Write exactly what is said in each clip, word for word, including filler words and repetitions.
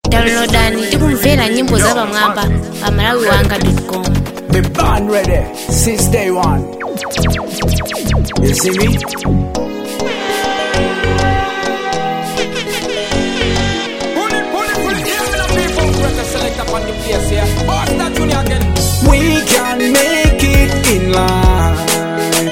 Downloadani tikumvera nyimbo za pamwamba pa malawi wanga dot com. Me born ready since day one. You see me? We can make it in life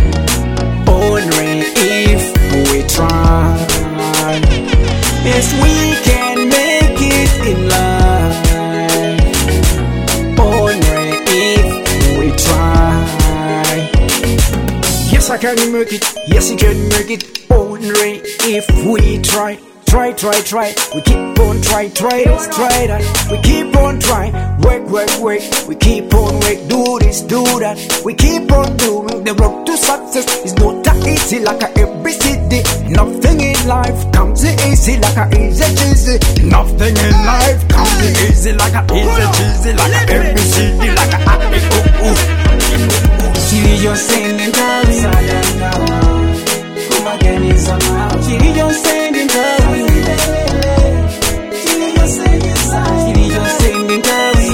only if we try. Yes, we can make it in life only if we try. Yes, I can make it. Yes, you can make it only if we try. Try, try, try. We keep on try, try this, try that. We keep on try. Work, work, work. We keep on work. Do this, do that. We keep on doing. The road to success is not that easy like a A B C D. Nothing in life comes easy like a easy cheesy. Nothing in life comes easy like a easy cheesy, like a A B C D, like a A E O U. She just singing Gary. Come again is a mouth. She just singing Gary. She just singing Gary. She just singing Gary.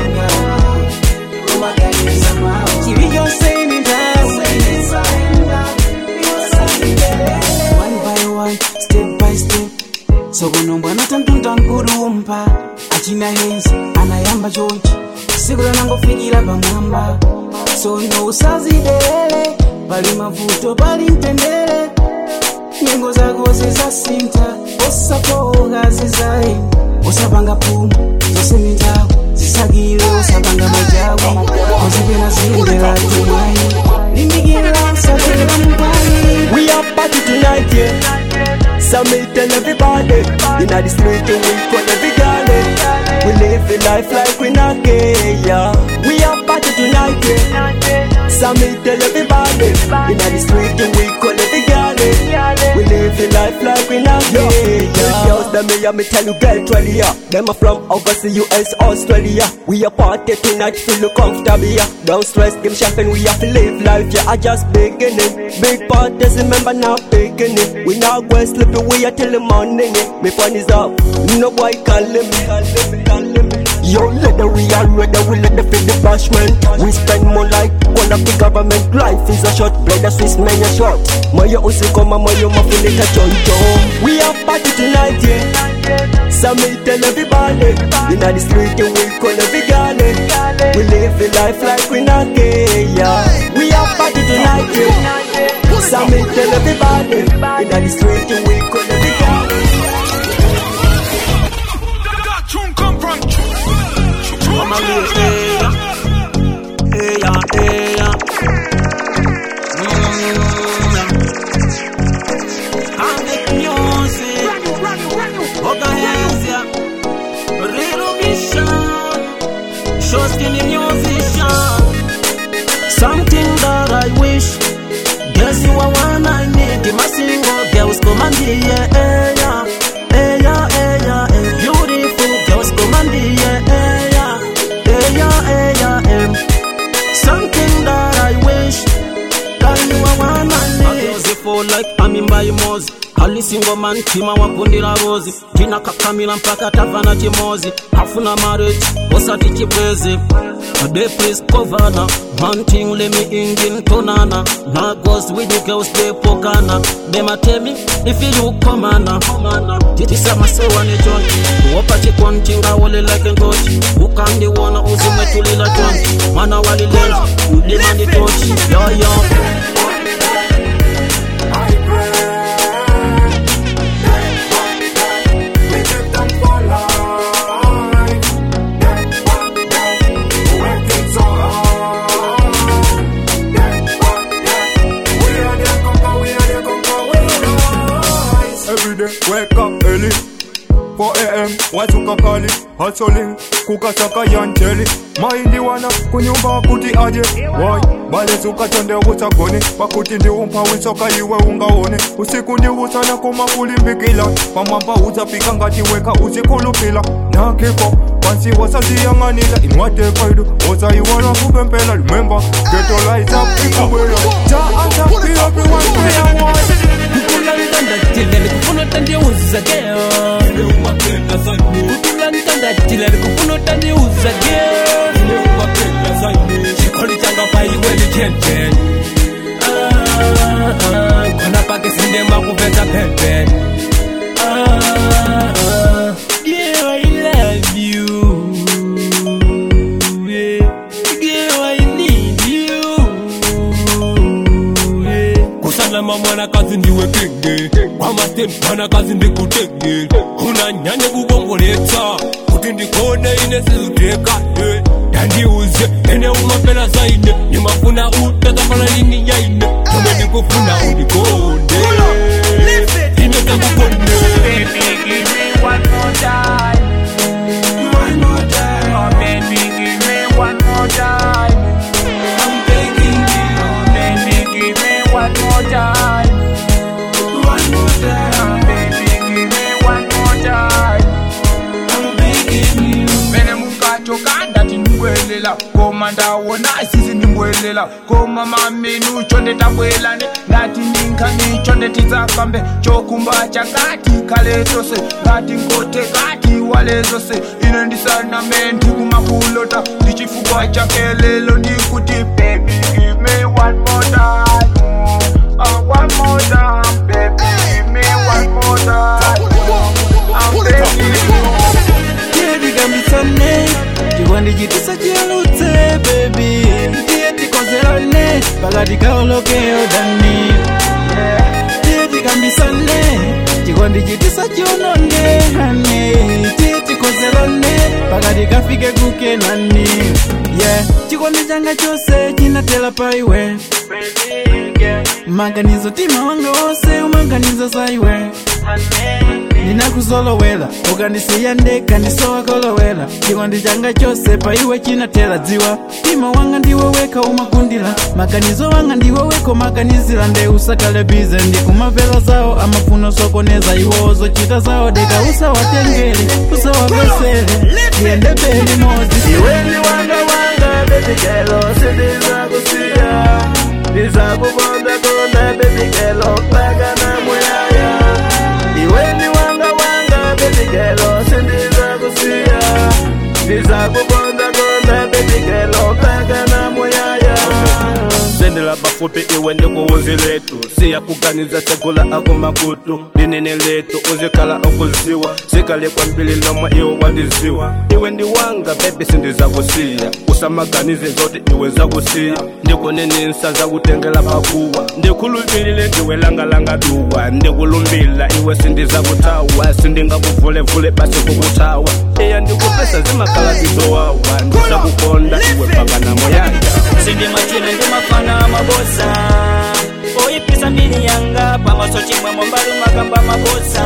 Come again is a mouth. She just singing Gary. One by one, step by step. So kunomba natantunda nkurumba. Achina hensi, anayamba chochi. Sigura nangofikira pamwamba. So no usazidele. Bali mavuto bali ntendele. Nyengo zako zizasinta. Osapoga zizai. Osabanga pumu. Zosemita. Zisagile osabanga majawi. Ozibena zindela tumai. Limbigila usabela mbali. We are party tonight, yeah. So me tell everybody. In the street we call every girl. We live a life like we not gay, yeah. We are party tonight, yeah. So me tell everybody. In the street we call every girl. We live a life like we not gay, yeah. Girls them me, me tell you girl twenty, yeah. Them are from overseas, U S, Australia. We are party tonight, feel comfortable, yeah. Don't stress, give champagne, we have to live life, yeah. I just beginning. Big parties, remember now beginning. We now go sleep, we are till the morning, yeah. Me fun is up, no boy calling me, calling me, calling me. Yo, let the real ready, we let the feed the bashment. We spend more like all of the government. Life is a short, play the Swiss man a short. Moyo usikoma, moyo mafilika choncho. We are party tonight, yeah. So me tell everybody. In the street, we call every girl. We live a life like we not gay, yeah. We are party tonight, yeah. So me tell everybody. In the street, we call every girl. I'm a real player, player, player. I'm the music, organizer, real mission, show skinny musician. Something that I wish, guess you are one I need. My single girls come and be, yeah, yeah, yeah, yeah, yeah. Beautiful girls come and be, yeah, yeah. Something that I wish that you are one I need. I fall like I'm in by Mozi. Ali single man tima wakundira rozi. Jina kakamila mpaka tavana chimozi. Hafuna marriage, osati chibwezi. A day please governor. Man thing let me Indian tonana. Now goes with the girls they pokana. Them a tell me if you come on. Titisa masewa ni John. Wapache kontinga wale like a touch. Ukandi wana uzume tulila John. Mana wali lens, you demand the touch. Yo yo. Wake up early, four a m watu kakali, hustling, kukasaka yancheli. Mahindi wana kunyumba kuti aje. Why, bale tukachonde utakoni. Pakuti ndi umpa wisoka iwe ungaone. Usiku ndi usana kuma kulimbikila. Pamamba utapika ngati weka usikulupila. Na kiko, pansi wasazi yanganila. Inwate kaidu, oza iwana kupempela. Remember, get your lights up, ikubela. Ja anta, be everyone prayer one. Kukula litanda tindele, kufuna tandi uzake. Kukula ndiwe kenge Wamasten mana kazi ndikutenge Unanyanye kugongoletsa Kuti ndikone ine sizuteka Dandiuze ene umapela zaine Nimafuna utatafana lini yaine Tume nikufuna unikonde Ine takukonde Baby, give me one more time. One more time. Oh, baby, give me one more time. I'm begging you. Oh, baby, give me one more time. One more time. Oh, baby, give me one more time. I'm begging you. Mene mukacho kanda tinubwelela Koma ndawona sisi ndibwelela Koma mami nuchonde tabwelane Ngati ninka nichonde tizakambe Chokumba chakati kale zose Ngati nkote kati wale zose Ine ndisana menti kumakulota Ndichifukwa chakelelo ndikuti Baby give me one more time. Oh, one more time. Baby give me one more time. I'm begging you. Gambisane Chikondi chitisa chilutse baby Tiye tikozerane Pakati kaoloke odani Tiye tikambisane Chikondi chitisa chiononge hane Tiye tikozerane Pakati kafike kukenani Yeah Chikondi changa chose chinatela paiwe Manganizo tima wanga wose umanganizo saiwe Ninakuzolowela ukandisiya ndeka ndisowa kolowela Chikondi changa chose paiwe chinatela dziwa Tima wanga ndiwe weka umakundila Maganizo wanga ndiwe weko maganizila Nde usakale bize ndikumavela zao Amafuno sokoneza iwozo chita zao Deka usawatengele usawavesele Tiende beli mozi Iweni wanga wanga baby girl Sindiza kusiya Ndiza kubonda konda baby girl Paka na muyaya Iweni wanga wanga baby girl Sindiza kusiya Ndiza kubonda konda baby girl Paka na muyaya Sendela bafupi iwe ndikuuzi letu Siya kuganiza segula ako makutu Dinini letu uzikala okuziwa Sikale kwa mbili loma iwe wandiziwa Iwe ndi wanga baby sindiza kusiya Usamaganize zote iwe za kusiya Ndikunini nsa za kutengela pakuwa Ndikulupilile ndiwe langa langa duwa Ndikulumbila iwe sindiza kutawa Sindinga kuvule vule basi kukutawa Iya ndikupesa zimakala zidowawa Ndiza kukonda iwe paka na moyanga Sindi machine ndi mafana mabosa Oipisa mbili yanga Pamaso chimwe mombalu makamba mabosa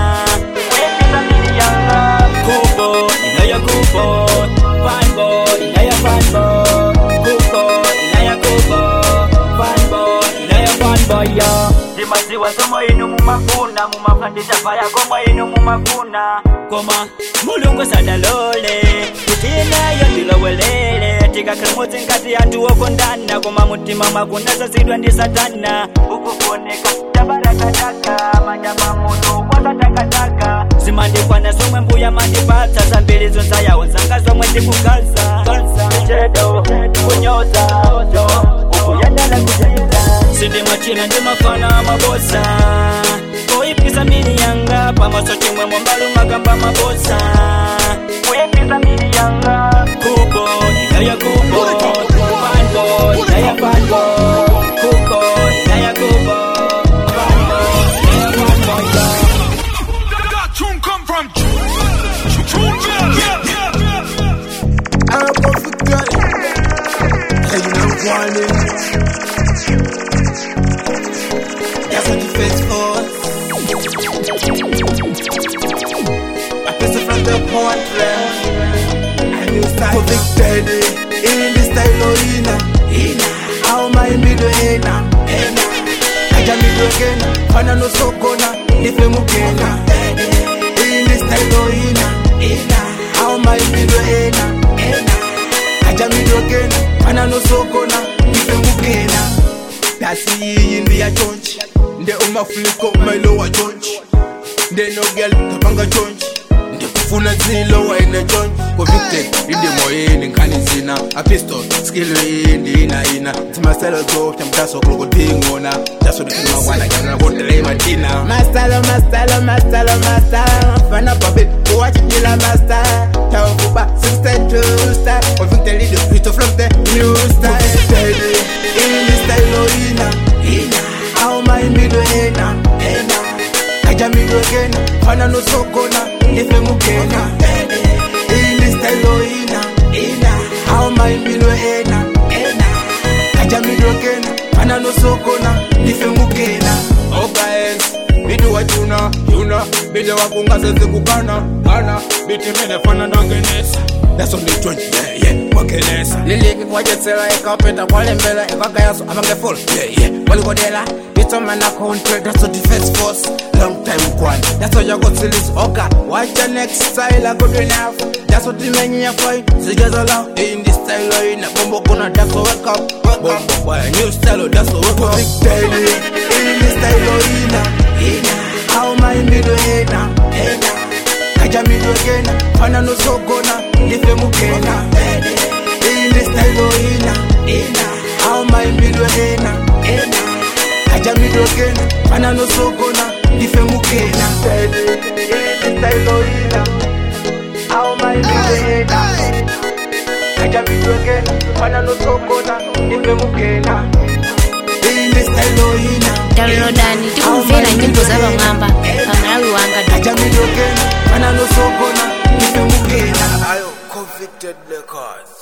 Oipisa mbili yanga Kubo, inaya kubo Fanbo, inaya fanbo Kubo, inaya kubo Fanbo, inaya fanbo ya Dimaziwa somo inu mumafuna Mumafandisha faya komo inu mumafuna Koma, mulungu sadalole Kutina yondilo welele Tika kremozi nkati yantu okondana Koma mutima makuna sasidwa ndi satana Ukufoneka tabarakataka Majama muno waka takataka Simandikwana somwe mbuya mandipata Zambili zonsa yawo zanga somwe ndikukaza Chedo, kunyoza Ukuyandala kujenda Sindi machina ndi mafana mabosa Oipisa mini yanga Pamaso chimwe mombalu makamba mabosa Oipisa mini yanga Kubo, inaya kubo Fanbo, inaya fanbo Kubo, inaya kubo Fanbo, inaya fanbo That tune come from Tune Girl. I'm a perfect girl Hey, you know what I That's what you face for I piss it from the portrait I knew style Perfect daddy In the style of Ina Ina How my middle Ina Ina Aja middle again Fana no sokona Nife mukena In the style of Ina Ina How my middle Ina Ina Aja middle again Fana no sokona Nife mukena Dasi iyi ndi ya chonchi Nde umafuliko mailo wa chonchi Nde no girl kapanga chonchi Nde kufuna zilo wa ina chonchi Convicted, indi moyeni nkani zina A pistol, skill indi ina ina Tima style go, chamtaso kloko tingona Jaso di kima wana, jana hotele matina Mastalo, mastalo, mastalo, mastalo Fana papit, kuwachi kila master Tao kuba, sixty-two star Convicted, indi frito from the new style Steady, indi style ina Ina, how my middle ina yuna yuna bide wakunga sezi kukana kana biti mene fana ndangenesa that's on the twenty yeah yeah wakelesa liliki kwajetsela ikapeta kwalembela ikagayaso amangeful yeah yeah walikodela bitoma na country that's on the first force long time kwan that's how you got to this okay watch the next style I good enough that's what the menu you fight together love in this style in a bombo kuna that's how wake up bombo boy new style that's how wake up big daily in this style ina ina how my middle ina ina kaja middle again fana no so gonna live mukena in this style ina ina how my middle ina ina kaja middle again fana no so gonna live mukena in this style ina how my middle ina kaja middle again fana no so gonna live mukena in this style ina downloadani tikumvera nyimbo z'abamwamba pamalawi wanga ajamidokena mana nosokona nifemukena ayo convicted records.